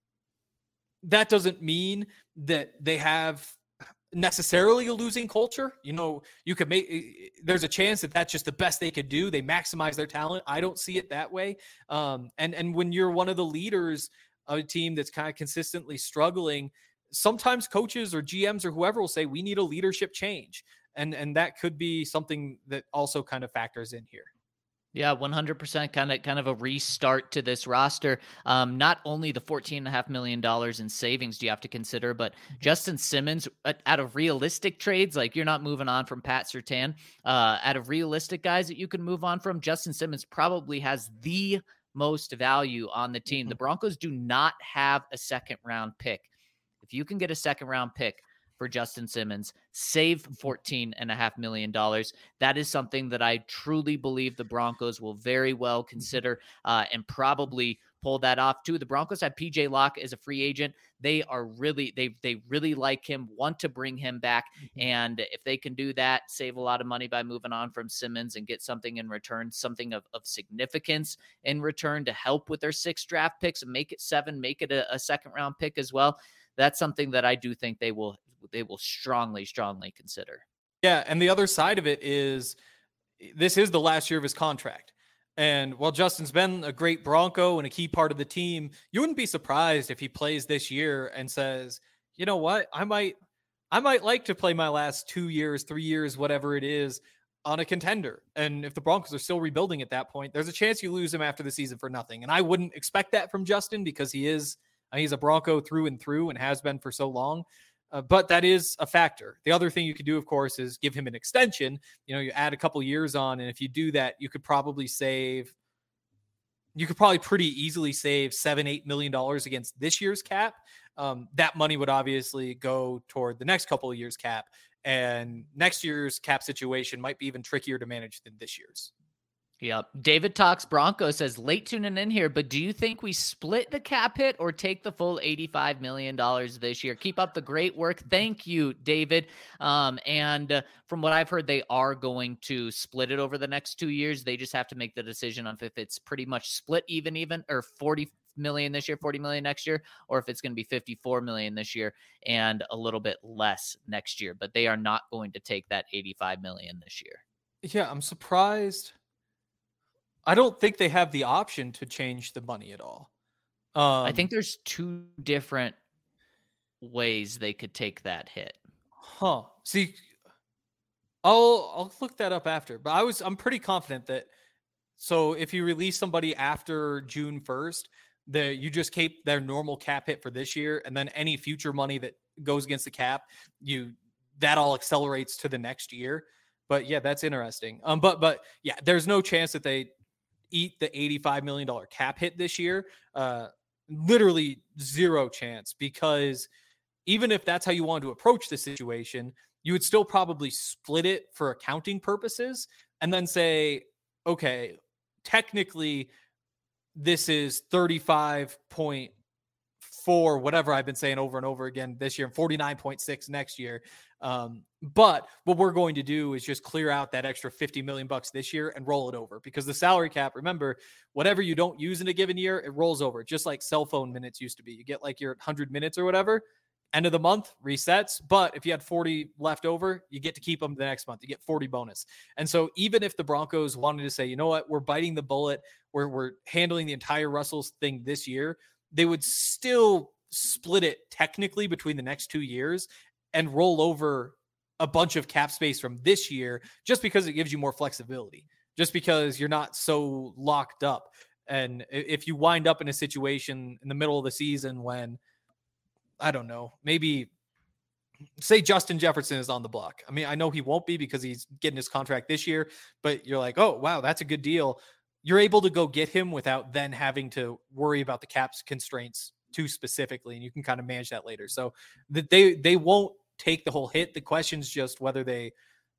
that doesn't mean that they have necessarily a losing culture. You know, you could make, there's a chance that that's just the best they could do. They maximize their talent. I don't see it that way. Um, and, and when you're one of the leaders of a team that's kind of consistently struggling, sometimes coaches or G Ms or whoever will say, we need a leadership change. And, and that could be something that also kind of factors in here. Yeah, one hundred percent kind of kind of a restart to this roster. Um, not only the fourteen and a half million dollars in savings do you have to consider, but Justin Simmons, out of realistic trades, like you're not moving on from Pat Surtain, uh, out of realistic guys that you can move on from, Justin Simmons probably has the most value on the team. Mm-hmm. The Broncos do not have a second round pick. If you can get a second round pick for Justin Simmons, save fourteen and a half million dollars. That is something that I truly believe the Broncos will very well consider uh, and probably pull that off too. The Broncos have P J Locke as a free agent. They are really, they, they really like him, want to bring him back. And if they can do that, save a lot of money by moving on from Simmons and get something in return, something of, of significance in return to help with their six draft picks and make it seven, make it a, a second round pick as well. That's something that I do think they will, they will strongly, strongly consider. Yeah. And the other side of it is this is the last year of his contract. And while Justin's been a great Bronco and a key part of the team, you wouldn't be surprised if he plays this year and says, you know what, I might, I might like to play my last two years, three years, whatever it is, on a contender. And if the Broncos are still rebuilding at that point, there's a chance you lose him after the season for nothing. And I wouldn't expect that from Justin because he is, he's a Bronco through and through and has been for so long. Uh, but that is a factor. The other thing you could do, of course, is give him an extension. You know, you add a couple years on, and if you do that, you could probably save, you could probably pretty easily save seven, eight million dollars against this year's cap. Um, that money would obviously go toward the next couple of years' cap, and next year's cap situation might be even trickier to manage than this year's. Yep. David Talks Bronco says, late tuning in here, but do you think we split the cap hit or take the full eighty-five million dollars this year? Keep up the great work. Thank you, David. Um, and uh, from what I've heard, they are going to split it over the next two years. They just have to make the decision on if it's pretty much split even, even, or forty million this year, forty million next year, or if it's going to be fifty-four million this year and a little bit less next year. But they are not going to take that eighty-five million this year. Yeah, I'm surprised. I don't think they have the option to change the money at all. Um, I think there's two different ways they could take that hit. Huh. See, I'll I'll look that up after. But I was I'm pretty confident that so if you release somebody after June first, that you just keep their normal cap hit for this year, and then any future money that goes against the cap, you that all accelerates to the next year. But yeah, that's interesting. Um, but but yeah, there's no chance that they eat the eighty-five million dollars cap hit this year. Uh, literally zero chance, because even if that's how you want to approach the situation, you would still probably split it for accounting purposes and then say, okay, technically this is thirty-five point forty-four, whatever I've been saying over and over again this year, and forty-nine point six next year. Um, but what we're going to do is just clear out that extra fifty million bucks this year and roll it over, because the salary cap, remember, whatever you don't use in a given year, it rolls over, just like cell phone minutes used to be. You get like your one hundred minutes or whatever, end of the month resets. But if you had forty left over, you get to keep them the next month. You get forty bonus. And so even if the Broncos wanted to say, you know what, we're biting the bullet, we're, we're handling the entire Russell's thing this year, they would still split it technically between the next two years and roll over a bunch of cap space from this year, just because it gives you more flexibility, just because you're not so locked up. And if you wind up in a situation in the middle of the season when, I don't know, maybe say Justin Jefferson is on the block. I mean, I know he won't be because he's getting his contract this year, but you're like, oh, wow, that's a good deal. You're able to go get him without then having to worry about the cap's constraints too specifically, and you can kind of manage that later. So that they they won't take the whole hit. The question's just whether they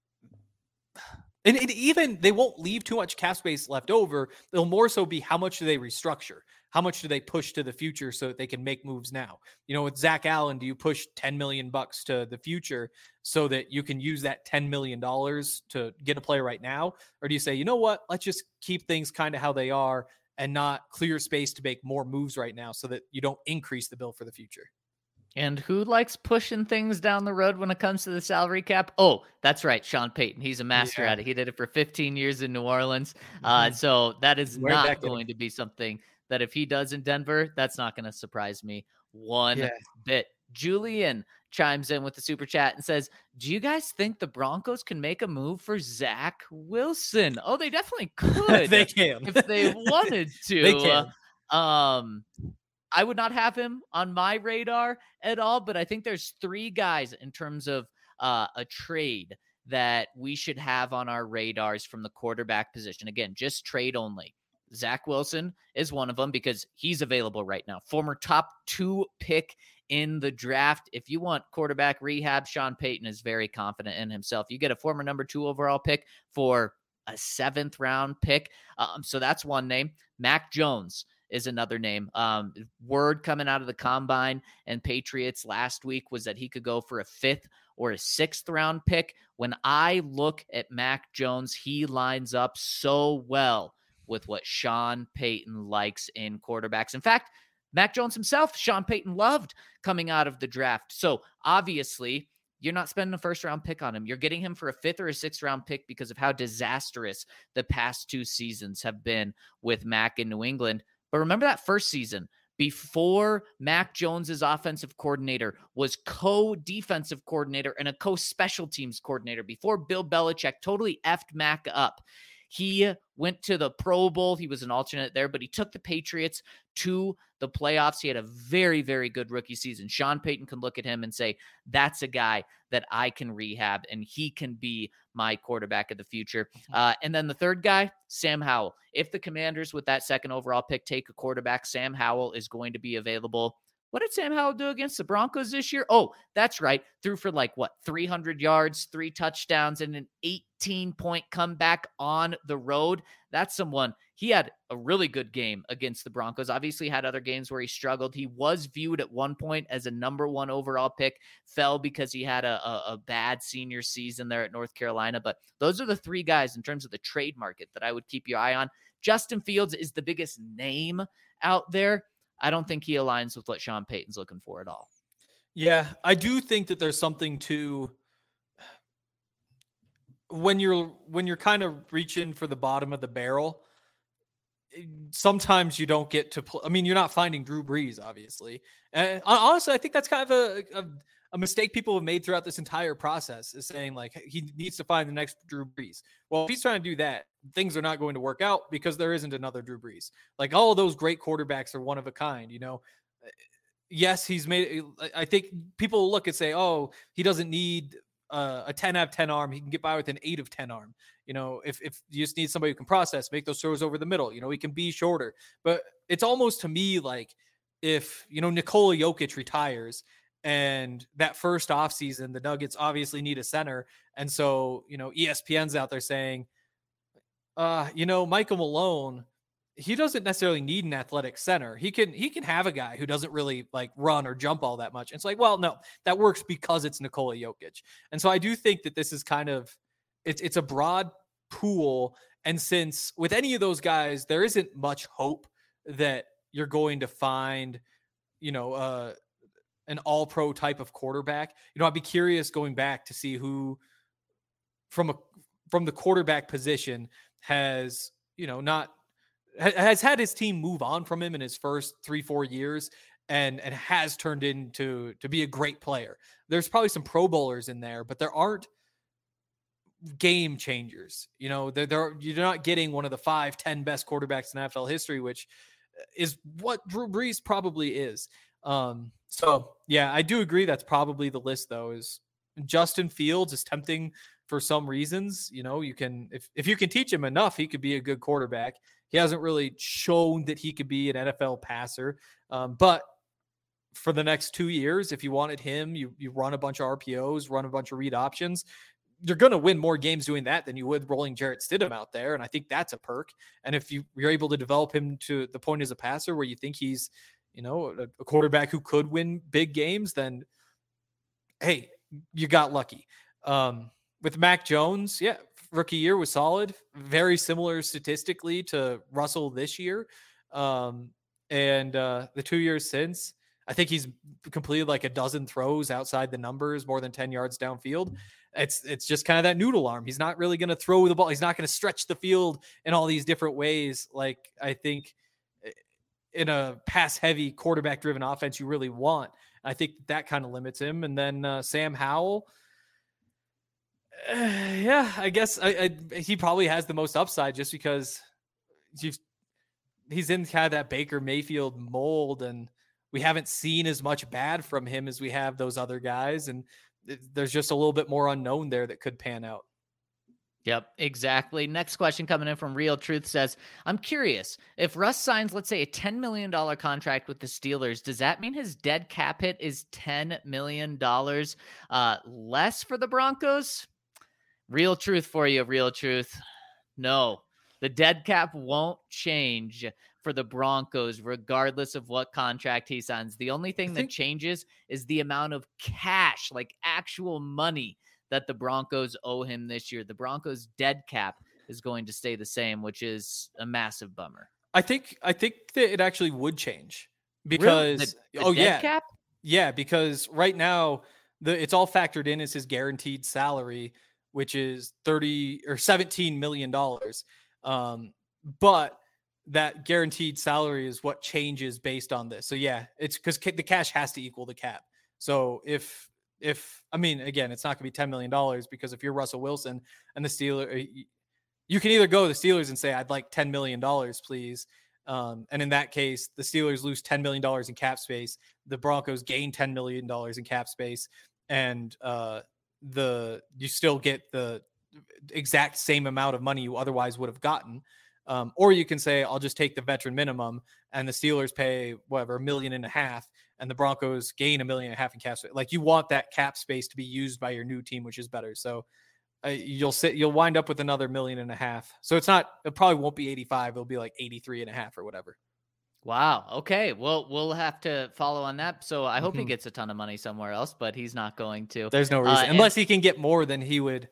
and it, even they won't leave too much cap space left over. It'll more so be how much do they restructure? How much do they push to the future so that they can make moves now? You know, with Zach Allen, do you push ten million bucks to the future so that you can use that ten million dollars to get a player right now? Or do you say, you know what, let's just keep things kind of how they are and not clear space to make more moves right now so that you don't increase the bill for the future? And who likes pushing things down the road when it comes to the salary cap? Oh, that's right, Sean Payton. He's a master Yeah. at it. He did it for fifteen years in New Orleans. Uh, so that is Right not back in. going to be something that if he does in Denver, that's not going to surprise me one Yeah. bit. Julian chimes in with the super chat and says, do you guys think the Broncos can make a move for Zach Wilson? Oh, they definitely could. They can. if they wanted to. They can. Um, I would not have him on my radar at all, but I think there's three guys in terms of uh, a trade that we should have on our radars from the quarterback position. Again, just trade only. Zach Wilson is one of them because he's available right now. Former top two pick in the draft. If you want quarterback rehab, Sean Payton is very confident in himself. You get a former number two overall pick for a seventh round pick. Um, so that's one name. Mac Jones is another name. Um, word coming out of the combine and Patriots last week was that he could go for a fifth or a sixth round pick. When I look at Mac Jones, he lines up so well with what Sean Payton likes in quarterbacks. In fact, Mac Jones himself, Sean Payton loved coming out of the draft. So obviously, you're not spending a first round pick on him. You're getting him for a fifth or a sixth round pick because of how disastrous the past two seasons have been with Mac in New England. But remember that first season, before Mac Jones's offensive coordinator was co-defensive coordinator and a co-special teams coordinator, before Bill Belichick totally effed Mac up. He went to the Pro Bowl. He was an alternate there, but he took the Patriots to the playoffs. He had a very, very good rookie season. Sean Payton can look at him and say, that's a guy that I can rehab, and he can be my quarterback of the future. Uh, and then the third guy, Sam Howell. If the Commanders with that second overall pick take a quarterback, Sam Howell is going to be available. What did Sam Howell do against the Broncos this year? Oh, that's right. Threw for like, what, three hundred yards, three touchdowns, and an eighteen-point comeback on the road. That's someone. He had a really good game against the Broncos. Obviously had other games where he struggled. He was viewed at one point as a number one overall pick, fell because he had a, a, a bad senior season there at North Carolina. But those are the three guys in terms of the trade market that I would keep your eye on. Justin Fields is the biggest name out there. I don't think he aligns with what Sean Payton's looking for at all. Yeah, I do think that there's something to when you're when you're kind of reaching for the bottom of the barrel. Sometimes you don't get to play. I mean, you're not finding Drew Brees, obviously. And honestly, I think that's kind of a, a a mistake people have made throughout this entire process, is saying like he needs to find the next Drew Brees. Well, if he's trying to do that, things are not going to work out because there isn't another Drew Brees. Like all of those great quarterbacks are one of a kind, you know. Yes, he's made, I think people look and say, oh, he doesn't need uh, a ten out of ten arm. He can get by with an eight of ten arm. You know, if, if you just need somebody who can process, make those throws over the middle, you know, he can be shorter. But it's almost to me like if, you know, Nikola Jokic retires and that first offseason, the Nuggets obviously need a center. And so, you know, E S P N's out there saying, uh, you know, Michael Malone, he doesn't necessarily need an athletic center. He can he can have a guy who doesn't really like run or jump all that much. It's like, well, no, that works because it's Nikola Jokic. And so I do think that this is kind of it's it's a broad pool. And since with any of those guys, there isn't much hope that you're going to find, you know, uh, an all-pro type of quarterback. You know, I'd be curious going back to see who from a from the quarterback position has, you know, not has had his team move on from him in his first three, four years and and has turned into to be a great player. There's probably some Pro Bowlers in there, but there aren't game changers. You know, they're, they're you're not getting one of the five, ten best quarterbacks in N F L history, which is what Drew Brees probably is. Um, so yeah, I do agree. That's probably the list though, is Justin Fields is tempting for some reasons. You know, you can, if, if you can teach him enough, he could be a good quarterback. He hasn't really shown that he could be an N F L passer. Um, but for the next two years, if you wanted him, you, you run a bunch of R P Os, run a bunch of read options, you're going to win more games doing that than you would rolling Jarrett Stidham out there. And I think that's a perk. And if you, you're able to develop him to the point as a passer where you think he's, you know, a, a quarterback who could win big games, then hey, you got lucky. Um, with Mac Jones, yeah, rookie year was solid, very similar statistically to Russell this year. Um, and uh, the two years since, I think he's completed like a dozen throws outside the numbers, more than ten yards downfield. It's it's just kind of that noodle arm. He's not really going to throw the ball. He's not going to stretch the field in all these different ways. Like I think in a pass-heavy, quarterback-driven offense you really want. I think that kind of limits him. And then uh, Sam Howell, uh, yeah, I guess I, I, he probably has the most upside just because you've, he's in kind of that Baker Mayfield mold, and we haven't seen as much bad from him as we have those other guys. And there's just a little bit more unknown there that could pan out. Yep, exactly. Next question coming in from Real Truth says, I'm curious, if Russ signs, let's say, a ten million dollars contract with the Steelers, does that mean his dead cap hit is ten million dollars uh, less for the Broncos? Real Truth for you, Real Truth. No, the dead cap won't change for the Broncos, regardless of what contract he signs. The only thing think- that changes is the amount of cash, like actual money, that the Broncos owe him this year. The Broncos dead cap is going to stay the same, which is a massive bummer. I think, I think that it actually would change because, really? the, the oh dead yeah, cap? yeah, because right now the it's all factored in as his guaranteed salary, which is thirty or seventeen million dollars. Um, but that guaranteed salary is what changes based on this. So yeah, it's because the cash has to equal the cap. So if, If, I mean, again, it's not going to be ten million dollars because if you're Russell Wilson and the Steelers, you can either go to the Steelers and say, I'd like ten million dollars, please. Um, and in that case, the Steelers lose ten million dollars in cap space. The Broncos gain ten million dollars in cap space. And uh, the you still get the exact same amount of money you otherwise would have gotten. Um, or you can say, I'll just take the veteran minimum and the Steelers pay whatever, a million and a half, and the Broncos gain a million and a half in cap space. Like you want that cap space to be used by your new team, which is better. So uh, you'll sit, you'll wind up with another million and a half. So it's not, it probably won't be eighty-five. It'll be like eighty-three and a half or whatever. Wow. Okay. Well, we'll have to follow on that. So I hope Mm-hmm. he gets a ton of money somewhere else, but he's not going to. There's no reason, Uh, and- unless he can get more than he would.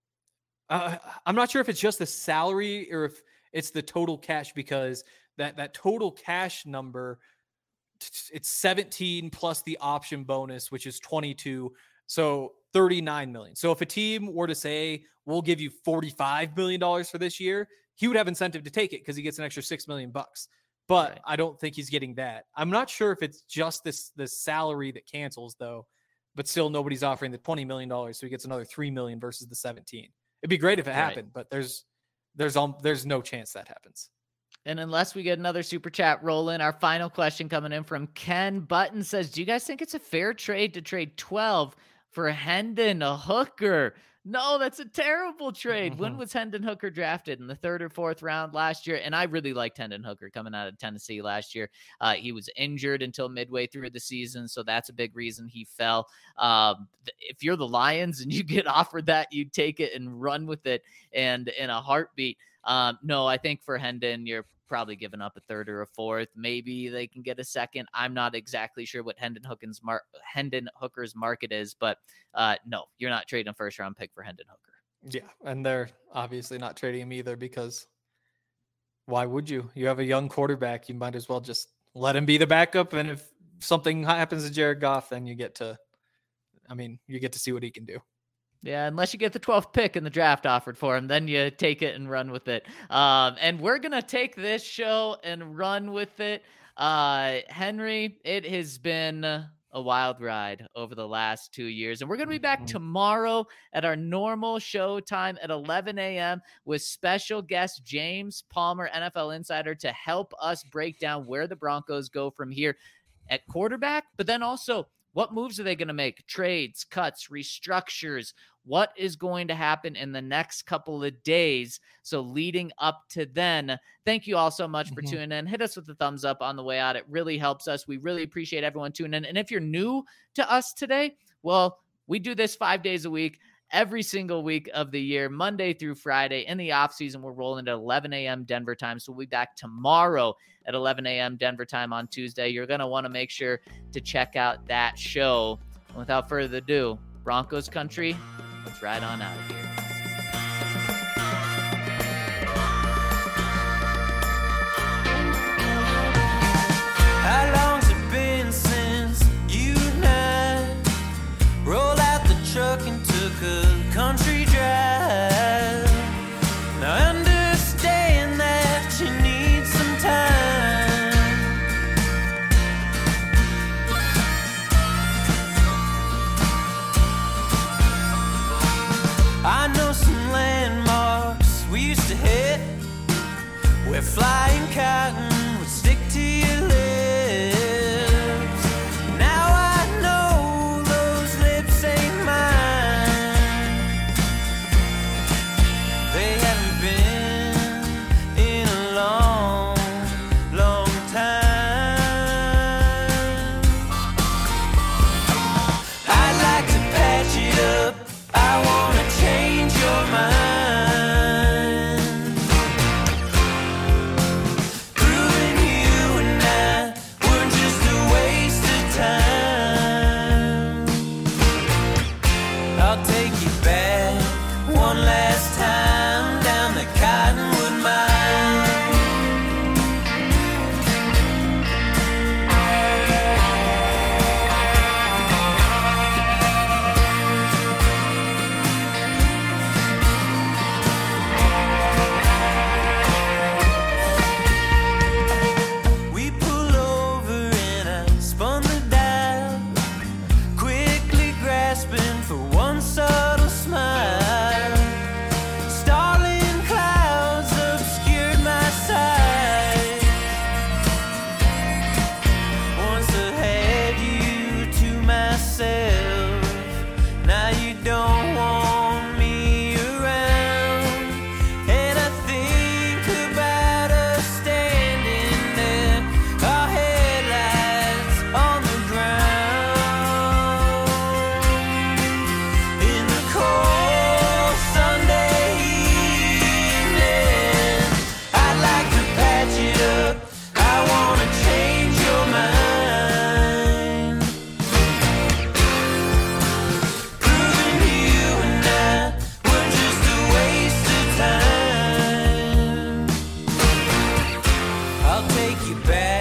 Uh, I'm not sure if it's just the salary or if it's the total cash, because that, that total cash number, it's seventeen plus the option bonus, which is twenty-two. So thirty-nine million. So if a team were to say, we'll give you forty-five million dollars for this year, he would have incentive to take it because he gets an extra six million bucks. But Right. I don't think he's getting that. I'm not sure if it's just this, this salary that cancels though, but still nobody's offering the twenty million dollars. So he gets another three million versus the seventeen. It'd be great if it Right. happened, but there's, there's, um, there's no chance that happens. And unless we get another super chat roll in, our final question coming in from Ken Button says, do you guys think it's a fair trade to trade twelve for Hendon Hooker? No, that's a terrible trade. When Mhm. was Hendon Hooker drafted? In the third or fourth round last year? And I really liked Hendon Hooker coming out of Tennessee last year. Uh, he was injured until midway through the season, so that's a big reason he fell. Um, th- if you're the Lions and you get offered that, you take it and run with it and in a heartbeat. Um, no, I think for Hendon, you're probably given up a third or a fourth. Maybe they can get a second. I'm not exactly sure what Hendon Hooker's, mar- Hendon Hooker's market is, but uh, no, you're not trading a first round pick for Hendon Hooker. Yeah, and they're obviously not trading him either because why would you? You have a young quarterback. You might as well just let him be the backup. And if something happens to Jared Goff, then you get to, I mean, you get to see what he can do. Yeah, unless you get the twelfth pick in the draft offered for him, then you take it and run with it. Um, and we're going to take this show and run with it. Uh, Henry, it has been a wild ride over the last two years. And we're going to be back tomorrow at our normal show time at eleven a.m. with special guest James Palmer, N F L Insider, to help us break down where the Broncos go from here at quarterback, but then also what moves are they going to make? Trades, cuts, restructures. What is going to happen in the next couple of days? So leading up to then, thank you all so much for mm-hmm. tuning in. Hit us with a thumbs up on the way out. It really helps us. We really appreciate everyone tuning in. And if you're new to us today, well, we do this five days a week, every single week of the year, Monday through Friday. In the off season, we're rolling at eleven a.m. Denver time. So we'll be back tomorrow at eleven a.m. Denver time on Tuesday. You're going to want to make sure to check out that show. And without further ado, Broncos country, let's ride on out of here. How long's it been since you and I rolled out the truck and took a country drive? Now I understand that you need some time. I know some landmarks we used to hit where flying cotton would stick to your lips. Now I know those lips ain't mine. They haven't been in a long, long time. I'd like to patch it up. I wanna change your mind. Proving you and I were just a waste of time. I'll take you back one last time down the Cottonwood Mine. We pull over and I spun the dial, quickly grasping for one subtle smile. Starling clouds obscured my sight. Once I had you to myself, now you don't want me around. And I think about us standing there, our headlights on the ground. In the cold Sunday evening, I'd like to patch it up. I wanna change your mind. Proving you and I were just a waste of time. I'll take you back